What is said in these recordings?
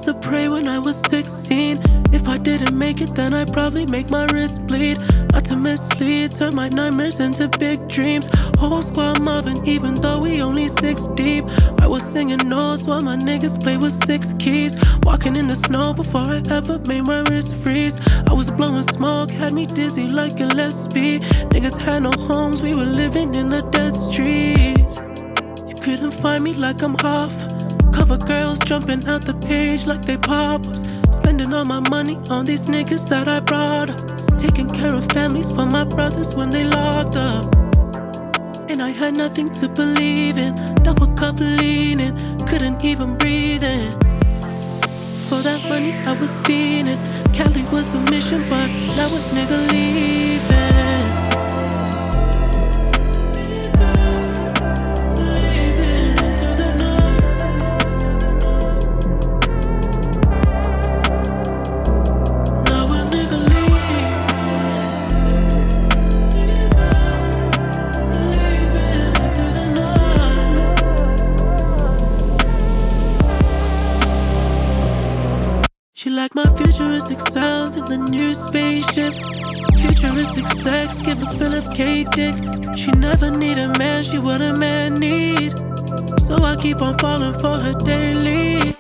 to pray when I was 16. If I didn't make it, then I'd probably make my wrist bleed. Not to mislead, turn my nightmares into big dreams. Whole squad mobbing, even though we only 6 deep. I was singing notes while my niggas play with 6 keys. Walking in the snow before I ever made my wrist freeze. I was blowing smoke, had me dizzy like Gillespie. Niggas had no homes, we were living in the dead streets. You couldn't find me like I'm off. Cover girls jumping out the page like they pop-ups. Spending all my money on these niggas that I brought up. Taking care of families for my brothers when they locked up. And I had nothing to believe in. Double cup leaning, couldn't even breathe in. For that money I was feeling. Cali was the mission, but now a nigga leaving. She liked my futuristic sounds in the new spaceship. Futuristic sex, give a Philip K. dick. She never need a man, she what a man need. So I keep on falling for her daily.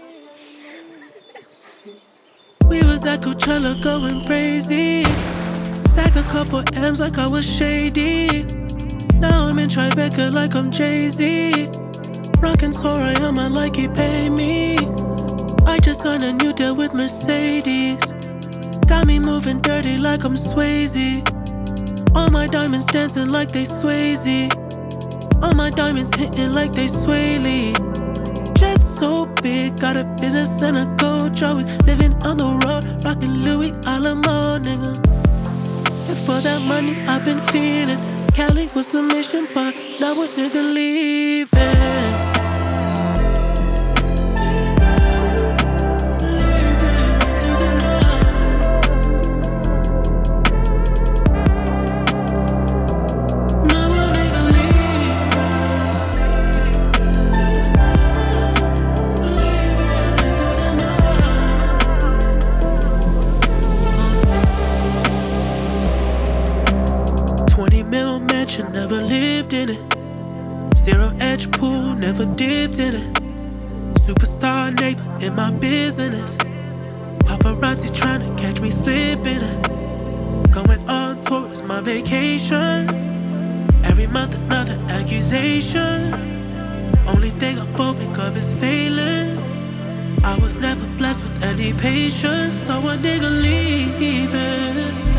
We was at Coachella going crazy. Stack a couple M's like I was shady. Now I'm in Tribeca like I'm Jay-Z. Rockin' Sorayama like he paid me. I just signed a new deal with Mercedes. Got me moving dirty like I'm Swayze. All my diamonds dancing like they Swayze. All my diamonds hitting like they Sway Lee. Jet so big, got a business and a coach. Always living on the road, rocking Louis Alamo, nigga. And for that money I've been feeling. Cali was the mission, but now a nigga leaving. 20 mil mansion, never lived in it. Zero edge pool, never dipped in it. Superstar neighbor in my business. Paparazzi tryna catch me slipping it. Going on tour is my vacation. Every month another accusation. Only thing I'm phobic of is failing. I was never blessed with any patience, so a nigga leaving.